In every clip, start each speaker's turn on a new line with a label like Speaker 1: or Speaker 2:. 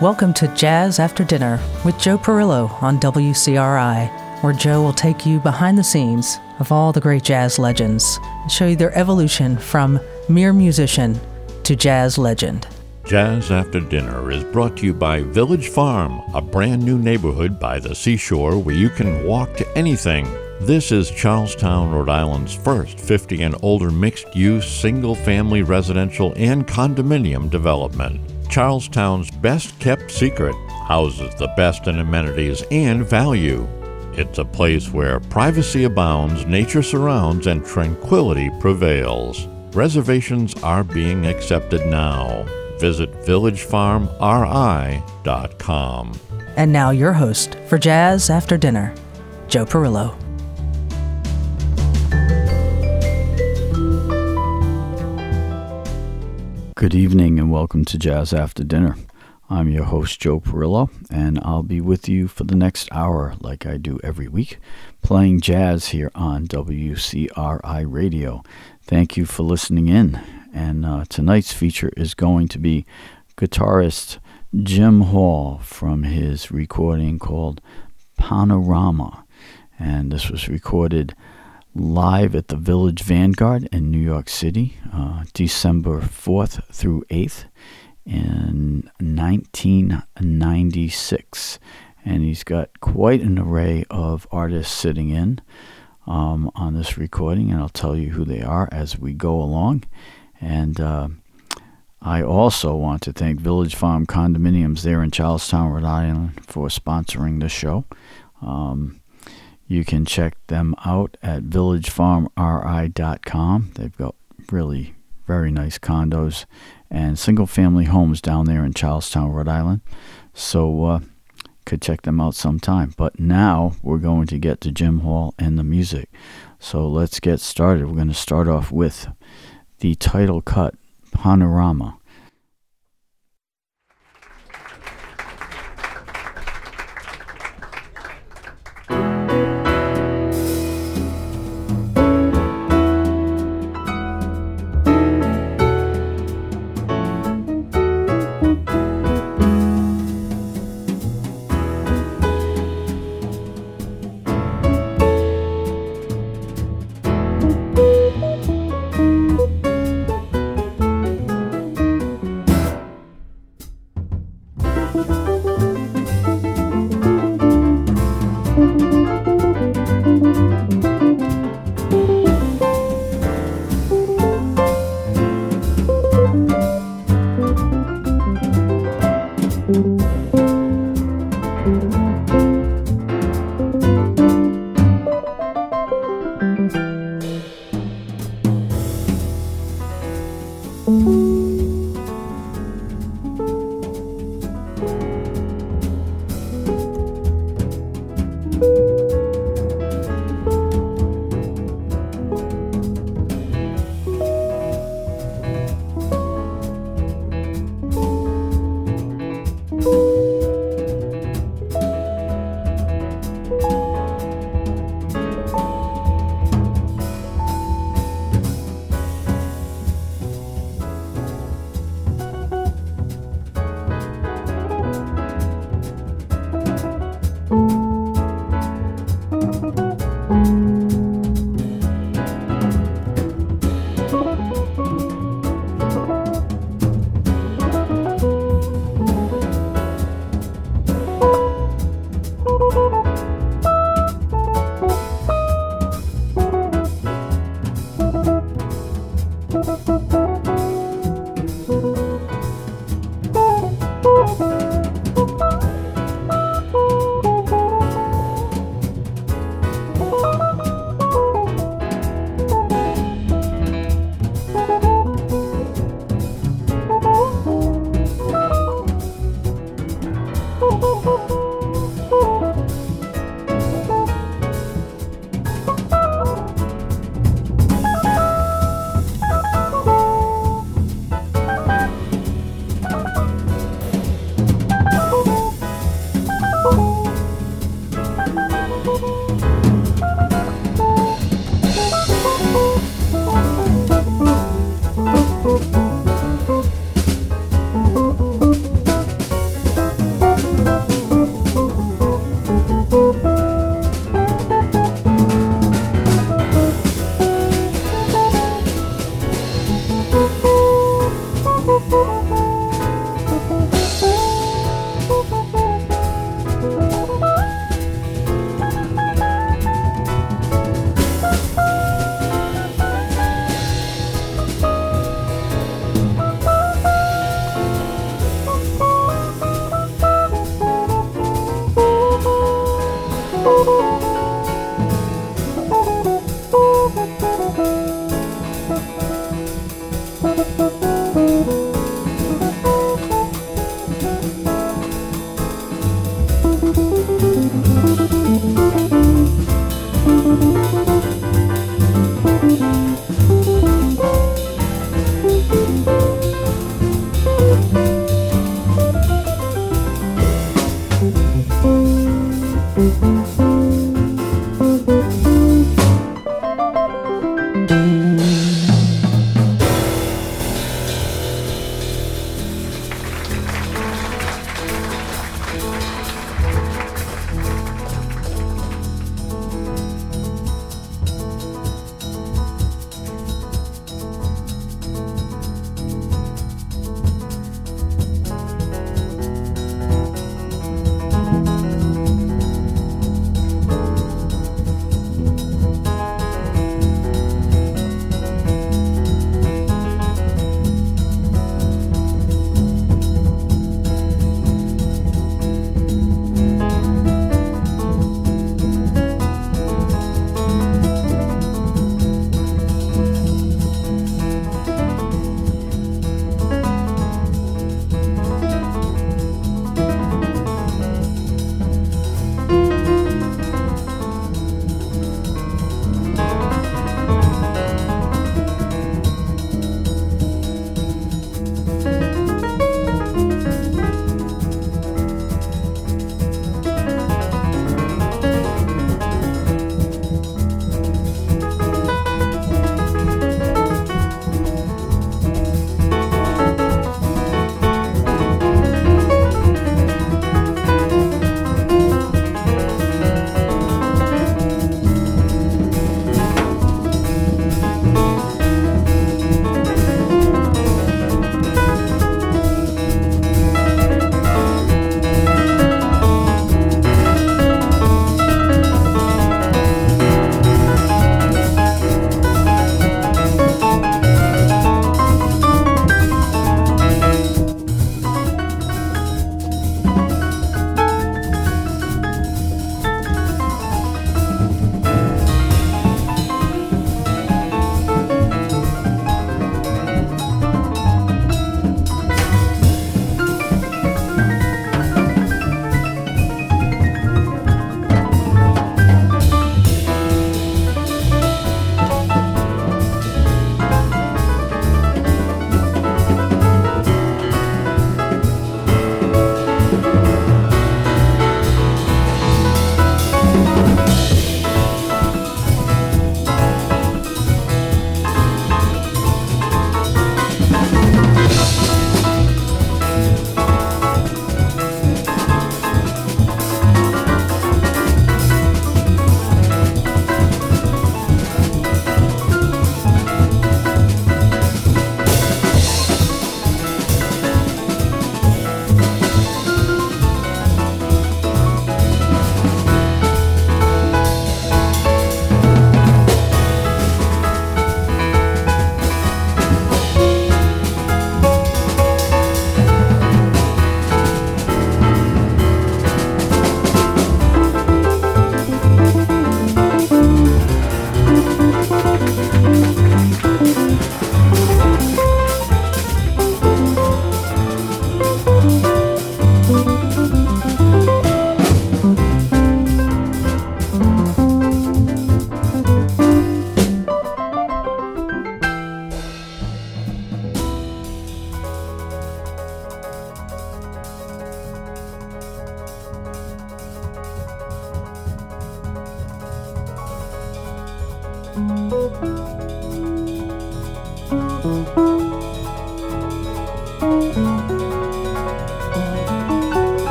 Speaker 1: Welcome to Jazz After Dinner with Joe Perillo on WCRI, where Joe will take you behind the scenes of all the great jazz legends and show you their evolution from mere musician to jazz legend.
Speaker 2: Jazz After Dinner is brought to you by Village Farm, a brand new neighborhood by the seashore where you can walk to anything. This is Charlestown, Rhode Island's first 50 and older mixed-use, single-family residential and condominium development. Charlestown's best-kept secret houses the best in amenities and value. It's a place where privacy abounds, nature surrounds, and tranquility prevails. Reservations are being accepted now. Visit villagefarmri.com.
Speaker 1: And now your host for Jazz After Dinner, Joe Perillo.
Speaker 3: Good evening and welcome to Jazz After Dinner. I'm your host, Joe Perillo, and I'll be with you for the next hour, like I do every week, playing jazz here on WCRI Radio. Thank you for listening in. And tonight's feature is going to be guitarist Jim Hall from his recording called Panorama. And this was recorded live at the Village Vanguard in New York City, December 4th through 8th in 1996. And he's got quite an array of artists sitting in on this recording, and I'll tell you who they are as we go along. And I also want to thank Village Farm Condominiums there in Charlestown, Rhode Island, for sponsoring this show. You can check them out at villagefarmri.com. They've got really very nice condos and single-family homes down there in Charlestown, Rhode Island. So could check them out sometime. But now we're going to get to Jim Hall and the music. So let's get started. We're going to start off with the title cut, Panorama.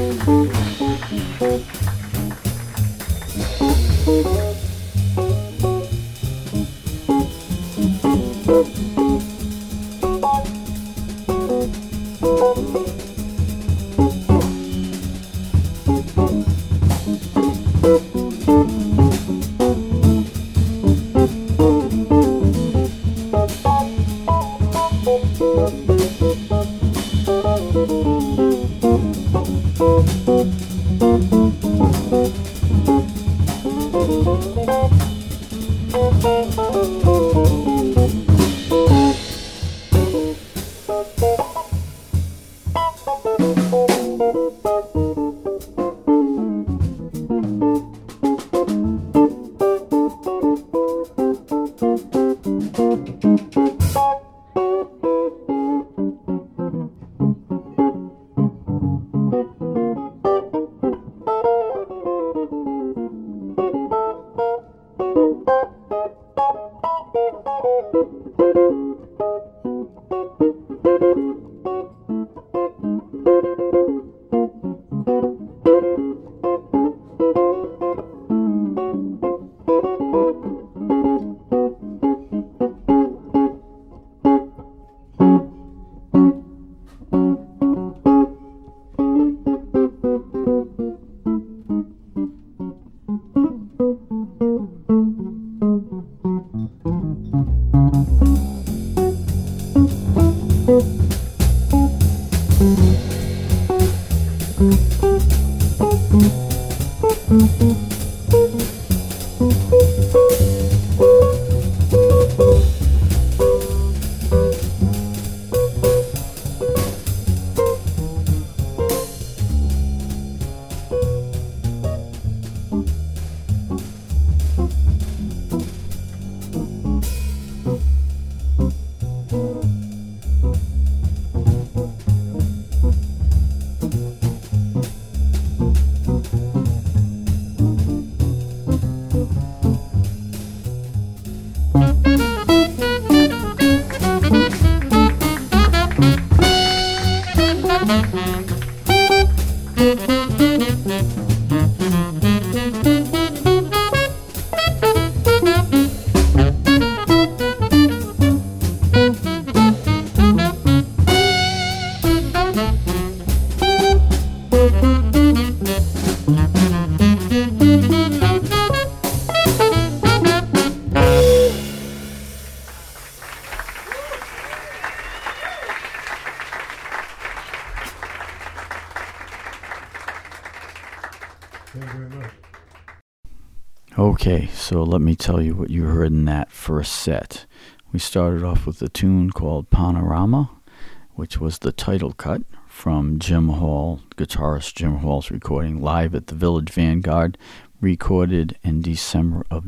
Speaker 3: Okay, so let me tell you what you heard in that first set. We started off with a tune called Panorama, which was the title cut from Jim Hall, guitarist Jim Hall's recording live at the Village Vanguard, recorded in December of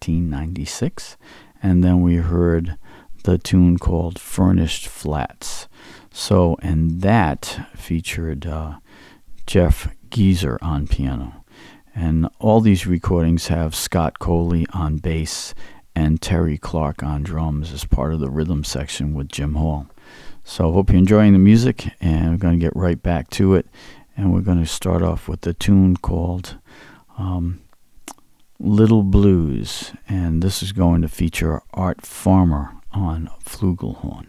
Speaker 3: 1996. And then we heard the tune called Furnished Flats. So, and that featured Jeff Geezer on piano. And all these recordings have Scott Coley on bass and Terry Clark on drums as part of the rhythm section with Jim Hall. So I hope you're enjoying the music, and we're going to get right back to it. And we're going to start off with the tune called Little Blues. And this is going to feature Art Farmer on flugelhorn.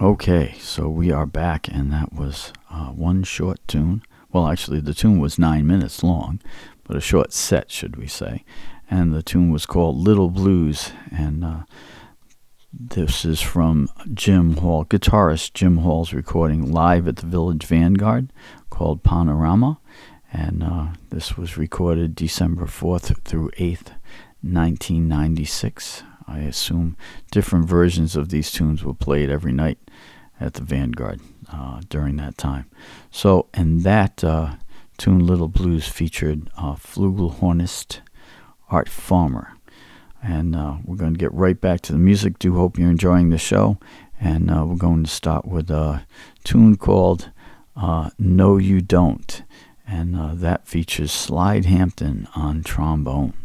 Speaker 3: Okay, so we are back, and that was one short tune. Well, actually, the tune was 9 minutes long, but a short set, should we say. And the tune was called Little Blues, and this is from Jim Hall, guitarist Jim Hall's recording live at the Village Vanguard called Panorama. And this was recorded December 4th through 8th, 1996. I assume different versions of these tunes were played every night at the Vanguard during that time. So, and that tune, Little Blues, featured flugelhornist Art Farmer. And we're going to get right back to the music. Do hope you're enjoying the show. And we're going to start with a tune called No You Don't. And that features Slide Hampton on trombone.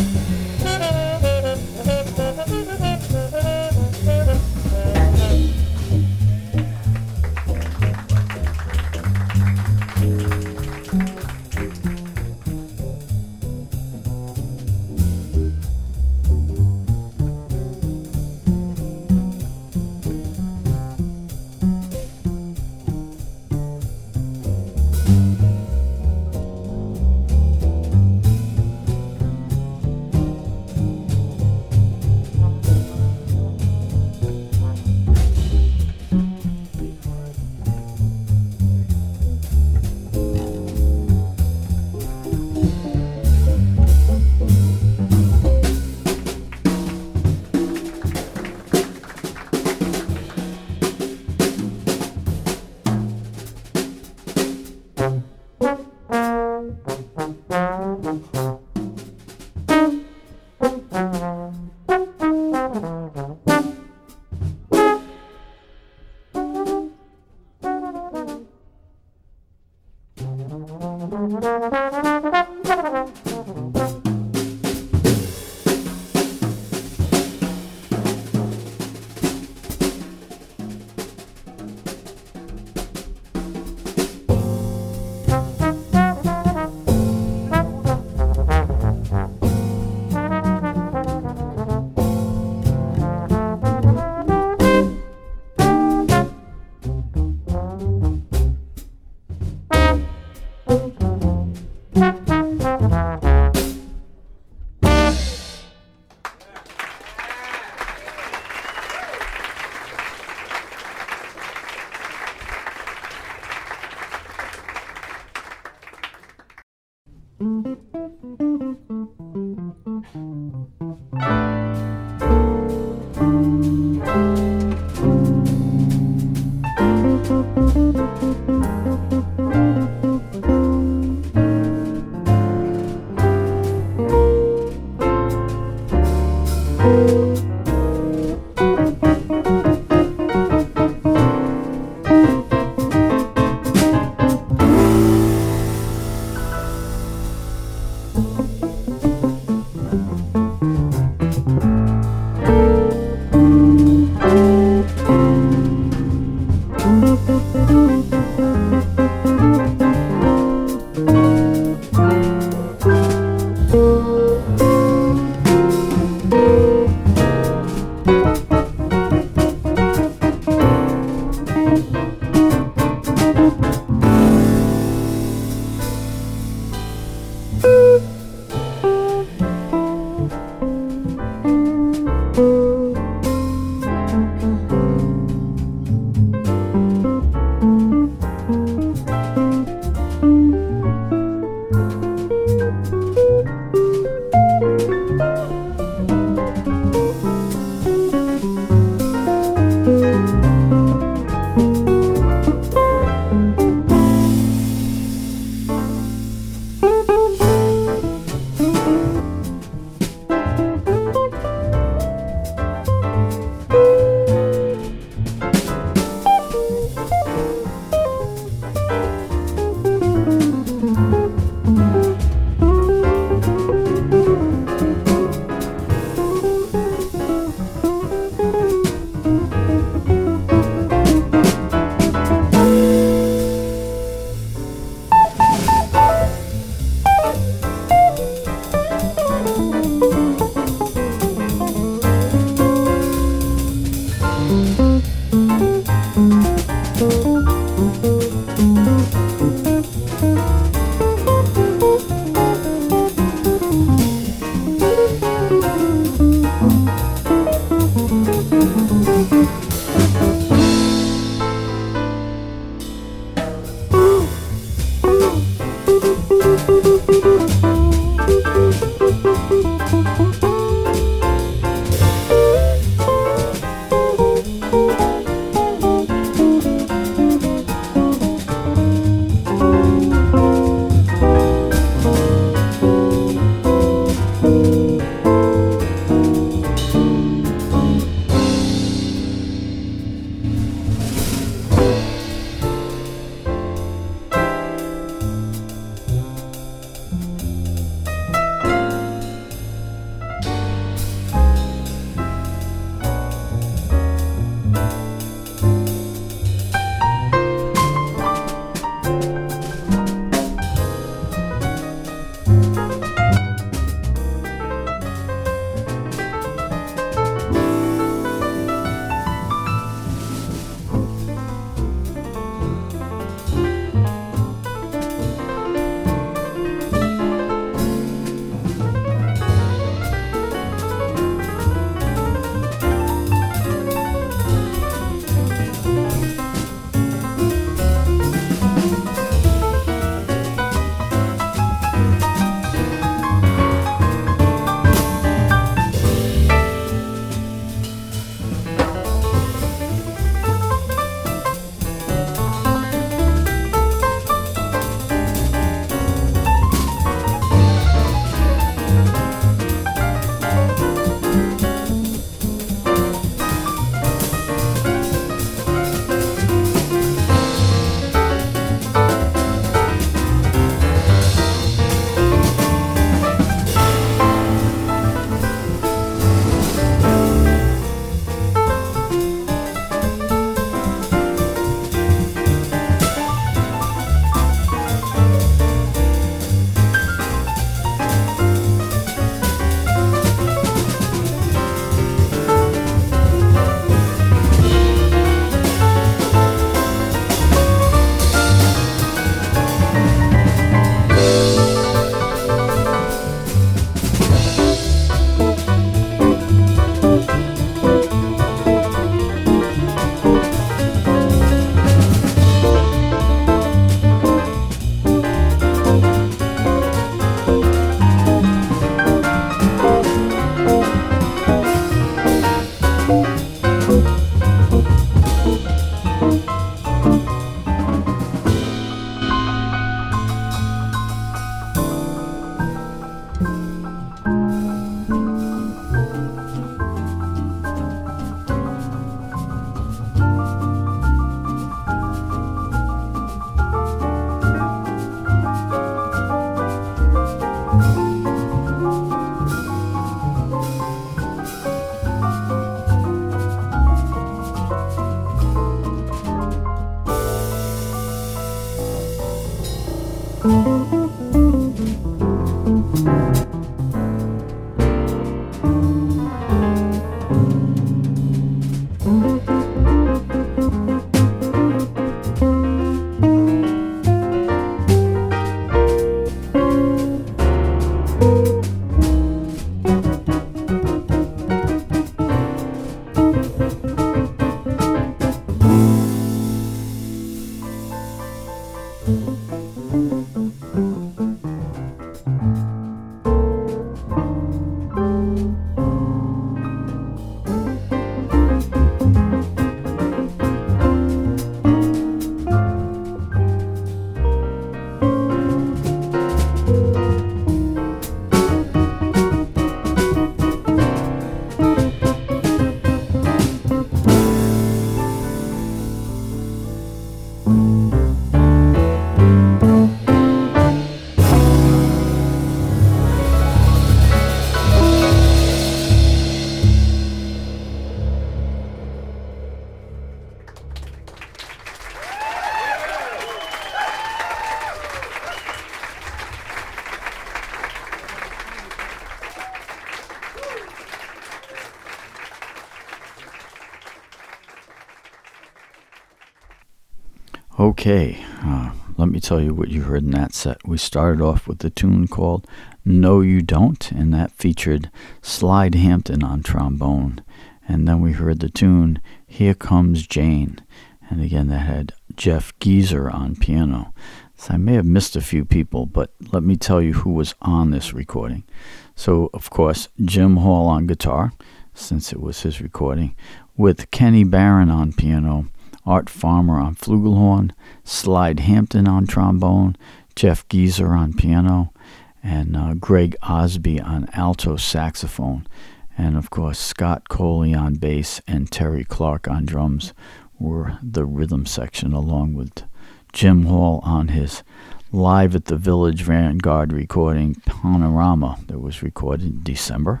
Speaker 3: Okay, let me tell you what you heard in that set. We started off with a tune called No You Don't, and that featured Slide Hampton on trombone. And then we heard the tune Here Comes Jane, and again that had Jeff Geezer on piano. So I may have missed a few people, but let me tell you who was on this recording. So, of course, Jim Hall on guitar, since it was his recording, with Kenny Barron on piano, Art Farmer on flugelhorn, Slide Hampton on trombone, Jeff Geezer on piano, and Greg Osby on alto saxophone, and of course Scott Coley on bass and Terry Clark on drums were the rhythm section, along with Jim Hall on his Live at the Village Vanguard recording Panorama that was recorded in December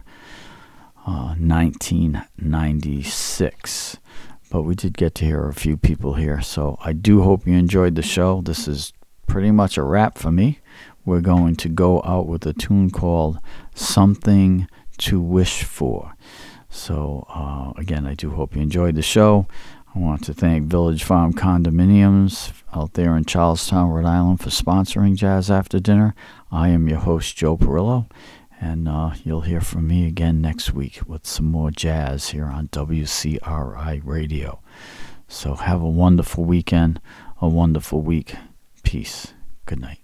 Speaker 3: 1996. But we did get to hear a few people here, so I do hope you enjoyed the show. This is pretty much a wrap for me. We're going to go out with a tune called Something to Wish For. So, again, I do hope you enjoyed the show. I want to thank Village Farm Condominiums out there in Charlestown, Rhode Island, for sponsoring Jazz After Dinner. I am your host, Joe Perillo. And you'll hear from me again next week with some more jazz here on WCRI Radio. So have a wonderful weekend, a wonderful week. Peace. Good night.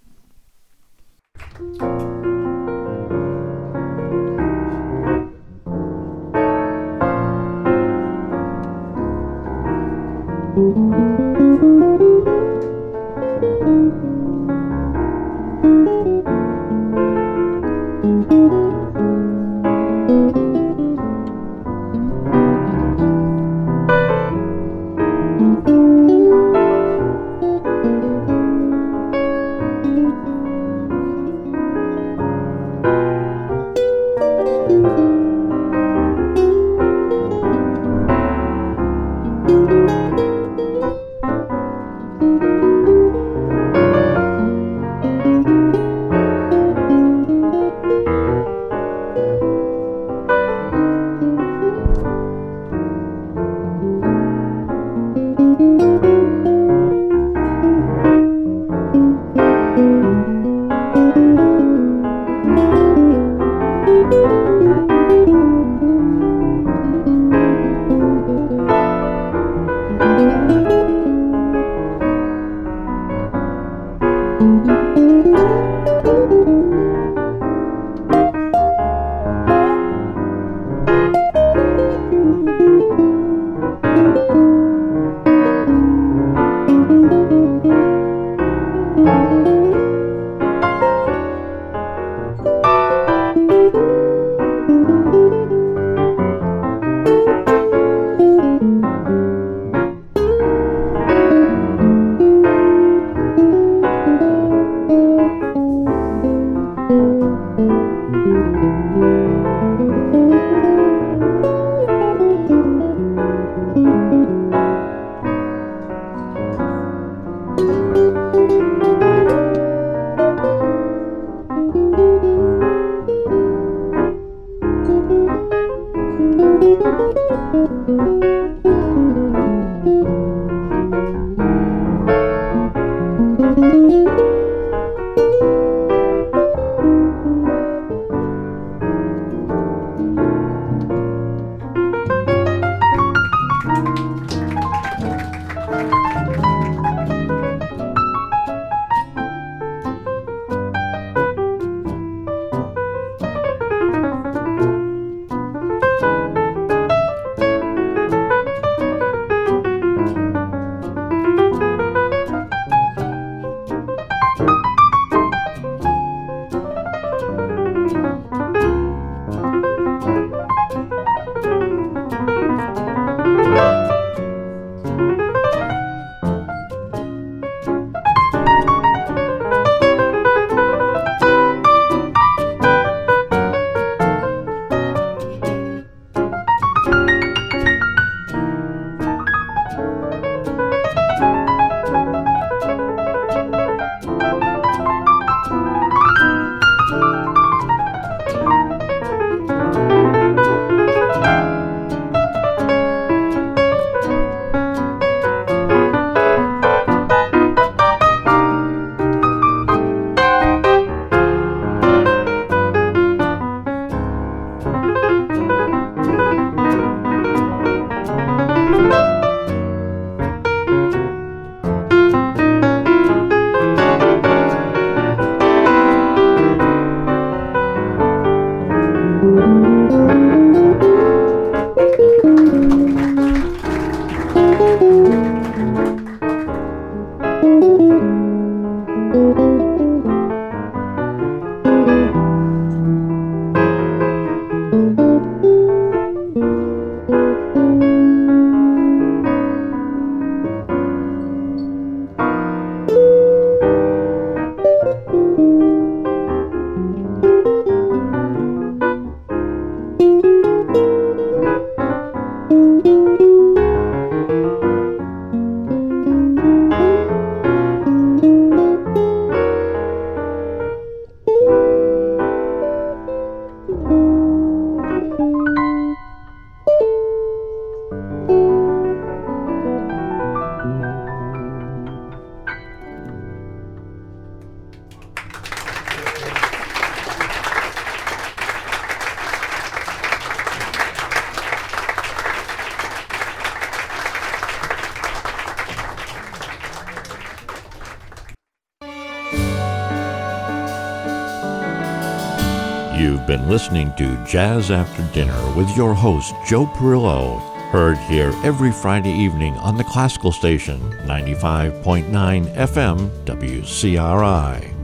Speaker 2: You've been listening to Jazz After Dinner with your host, Joe Perillo, heard here every Friday evening on the Classical Station, 95.9 FM WCRI.